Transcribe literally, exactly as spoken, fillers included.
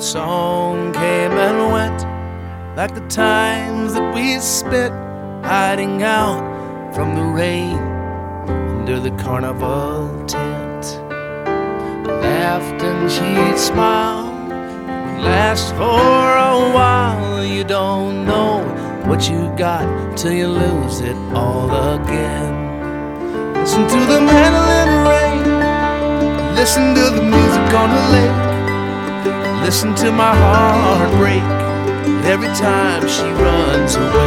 song came and went, like the times that we spent hiding out from the rain under the carnival tent. Laughed and she'd smile, last for a while. You don't know what you got till you lose it all again. Listen to the mandolin rain, listen to the music on the lake. Listen to my heart break every time she runs away.